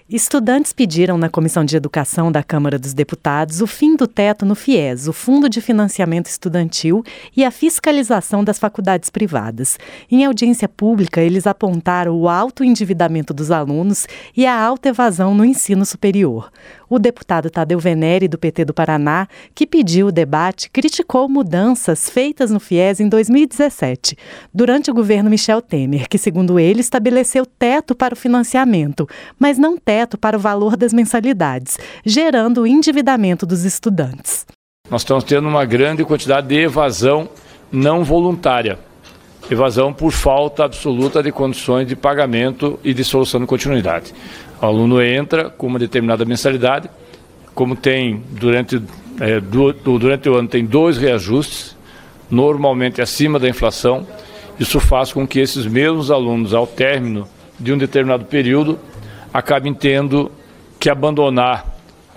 Estudantes pediram na Comissão de Educação da Câmara dos Deputados o fim do teto no FIES, o Fundo de Financiamento Estudantil, e a fiscalização das faculdades privadas. Em audiência pública, eles apontaram o alto endividamento dos alunos e a alta evasão no ensino superior. O deputado Tadeu Venere, do PT do Paraná, que pediu o debate, criticou mudanças feitas no FIES em 2017, durante o governo Michel Temer, que, segundo ele, estabeleceu teto para o financiamento, mas não teto para o valor das mensalidades, gerando o endividamento dos estudantes. Nós estamos tendo uma grande quantidade de evasão não voluntária. Evasão por falta absoluta de condições de pagamento e de solução de continuidade. O aluno entra com uma determinada mensalidade, como tem durante o ano tem 2 reajustes, normalmente acima da inflação. Isso faz com que esses mesmos alunos, ao término de um determinado período, acabem tendo que abandonar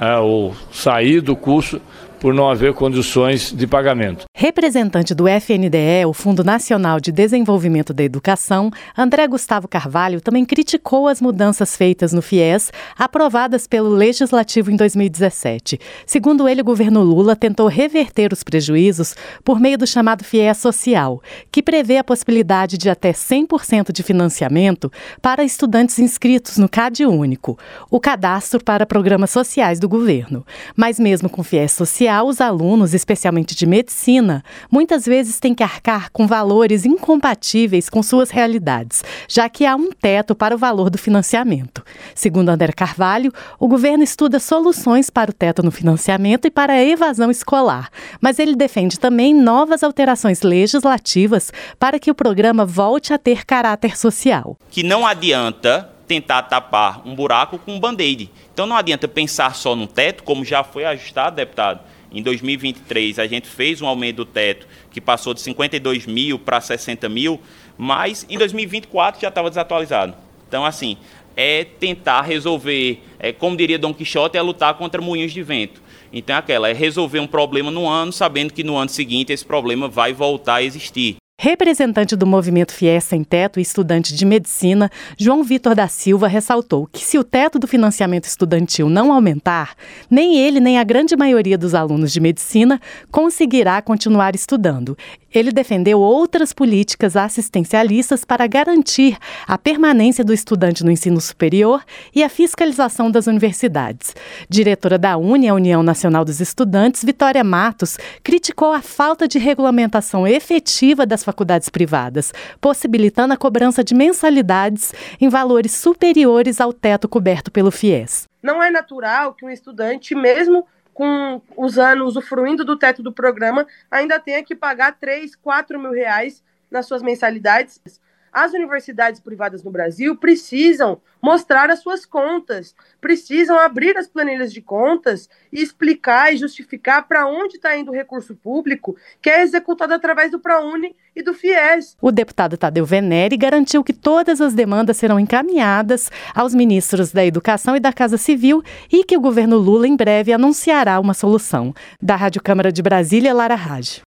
ou sair do curso por não haver condições de pagamento. Representante do FNDE, o Fundo Nacional de Desenvolvimento da Educação, André Gustavo Carvalho também criticou as mudanças feitas no FIES, aprovadas pelo Legislativo em 2017. Segundo ele, o governo Lula tentou reverter os prejuízos por meio do chamado FIES Social, que prevê a possibilidade de até 100% de financiamento para estudantes inscritos no CAD Único, o cadastro para programas sociais do governo. Mas mesmo com FIES Social, os alunos, especialmente de medicina, muitas vezes têm que arcar com valores incompatíveis com suas realidades, já que há um teto para o valor do financiamento. Segundo André Carvalho, o governo estuda soluções para o teto no financiamento e para a evasão escolar, mas ele defende também novas alterações legislativas para que o programa volte a ter caráter social. Que não adianta tentar tapar um buraco com um band-aid. Então não adianta pensar só no teto, como já foi ajustado, deputado. Em 2023, a gente fez um aumento do teto que passou de 52 mil para 60 mil, mas em 2024 já estava desatualizado. Então, assim, é tentar resolver, como diria Dom Quixote, é lutar contra moinhos de vento. Então, é resolver um problema no ano, sabendo que no ano seguinte esse problema vai voltar a existir. Representante do movimento FIES Sem Teto e estudante de medicina, João Vitor da Silva ressaltou que se o teto do financiamento estudantil não aumentar, nem ele nem a grande maioria dos alunos de medicina conseguirá continuar estudando. Ele defendeu outras políticas assistencialistas para garantir a permanência do estudante no ensino superior e a fiscalização das universidades. Diretora da UNE, a União Nacional dos Estudantes, Vitória Matos, criticou a falta de regulamentação efetiva das faculdades privadas, possibilitando a cobrança de mensalidades em valores superiores ao teto coberto pelo FIES. Não é natural que um estudante, mesmo com os anos usufruindo do teto do programa, ainda tenha que pagar 3, 4 mil reais nas suas mensalidades. As universidades privadas no Brasil precisam mostrar as suas contas, precisam abrir as planilhas de contas e explicar e justificar para onde está indo o recurso público que é executado através do ProUni e do FIES. O deputado Tadeu Venere garantiu que todas as demandas serão encaminhadas aos ministros da Educação e da Casa Civil e que o governo Lula em breve anunciará uma solução. Da Rádio Câmara de Brasília, Lara Raj.